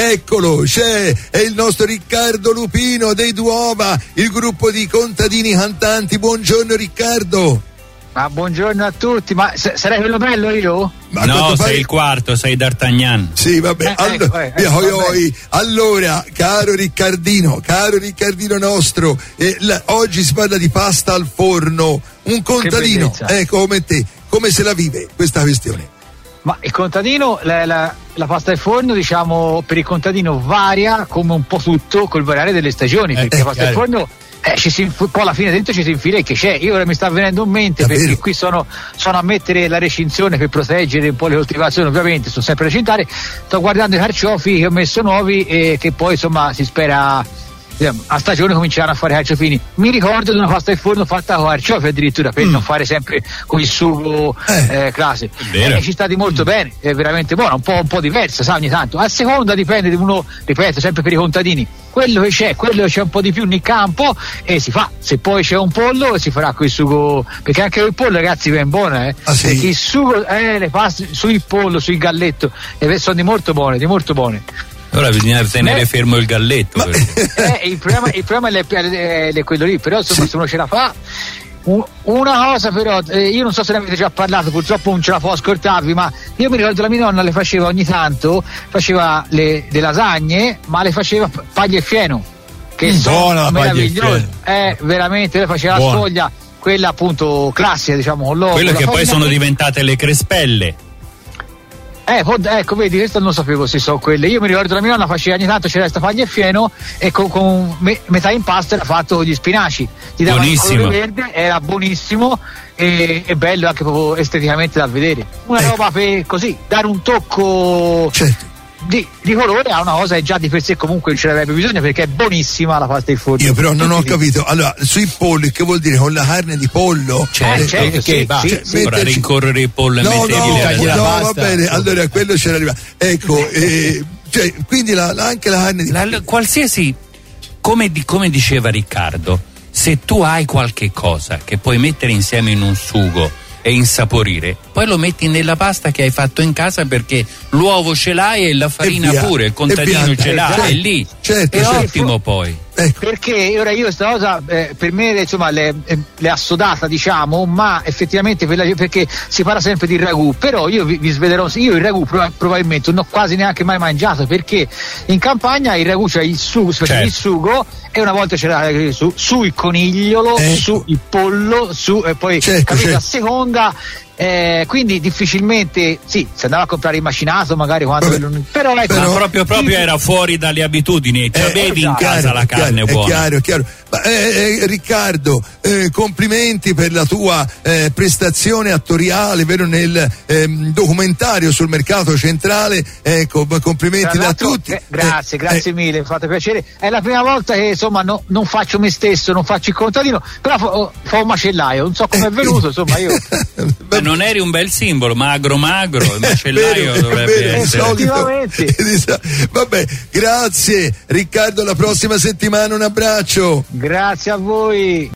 Eccolo, è il nostro Riccardo Lupino dei Duova, il gruppo di contadini cantanti. Buongiorno Riccardo. Ma buongiorno a tutti, ma sarei quello bello io? Ma no, sei il quarto, sei D'Artagnan. Sì, vabbè. Allora, caro Riccardino nostro, oggi si parla di pasta al forno. Un contadino, come te, come se la vive questa questione? Ma il contadino, la pasta al forno, diciamo, per il contadino varia come un po' tutto col variare delle stagioni, perché la pasta al forno poi alla fine dentro ci si infila il che c'è. Io ora mi sta venendo in mente, perché qui sono a mettere la recinzione per proteggere un po' le coltivazioni, ovviamente sono sempre recintare. Sto guardando i carciofi che ho messo nuovi e che poi insomma si spera a stagione cominceranno a fare carciofini. Mi ricordo di una pasta al forno fatta con carciofi addirittura, per non fare sempre con il sugo classe. Ci sta di molto bene, è veramente buona, un po' diversa, sa, ogni tanto. A seconda dipende di uno, ripeto, sempre per i contadini. Quello che c'è un po' di più nel campo e si fa. Se poi c'è un pollo si farà con il sugo, perché anche il pollo, ragazzi, è buono, perché il sugo, le paste sul pollo, sul galletto, sono di molto buone. Ora bisogna tenere fermo il galletto. Il problema è quello lì, però insomma se uno ce la fa. Una cosa però, io non so se ne avete già parlato, purtroppo non ce la può ascoltarvi, ma io mi ricordo la mia nonna le faceva ogni tanto, faceva le lasagne, ma le faceva paglia e fieno, che sono meravigliose, veramente, le faceva la sfoglia, quella appunto classica, diciamo, con l'uovo. Quello che poi sono diventate le crespelle. Ecco, vedi, questo non sapevo se so quelle. Io mi ricordo la mia nonna faceva ogni tanto, c'era questa paglia e fieno e con metà impasto era fatto gli spinaci. Gli dava il colore verde, era buonissimo e bello anche proprio esteticamente da vedere. Una roba per così, dare un tocco di colore a una cosa che già di per sé comunque non ce l'avrebbe bisogno, perché è buonissima la pasta di forno. Io però non ho capito, allora sui polli, che vuol dire con la carne di pollo? Ora rincorrere il pollo e mettergli va bene, allora quello c'era arrivato. Ecco, quindi anche la carne di qualsiasi, come diceva Riccardo, se tu hai qualche cosa che puoi mettere insieme in un sugo e insaporire, poi lo metti nella pasta che hai fatto in casa, perché l'uovo ce l'hai e la farina pure, il contadino ce l'ha, è lì, è ottimo poi. Perché ora io questa cosa per me insomma l'è assodata, diciamo, ma effettivamente perché si parla sempre di ragù, però io vi svelerò, io il ragù probabilmente non ho quasi neanche mai mangiato, perché in campagna il ragù c'è il sugo, il sugo, e una volta c'era su il conigliolo, su il pollo, e poi capito, a seconda. Quindi difficilmente si andava a comprare il macinato magari quando però proprio era fuori dalle abitudini, avevi in casa la carne buona. È chiaro. Ma, Riccardo, complimenti per la tua prestazione attoriale, vero, nel documentario sul mercato centrale, complimenti da tutti. Grazie mille, mi fate piacere. È la prima volta che insomma non faccio me stesso, non faccio il contadino, però fa un macellaio, non so come è venuto, insomma io. Non eri un bel simbolo, magro, il macellaio dovrebbe essere. Vabbè, grazie Riccardo, alla prossima settimana, un abbraccio. Grazie a voi.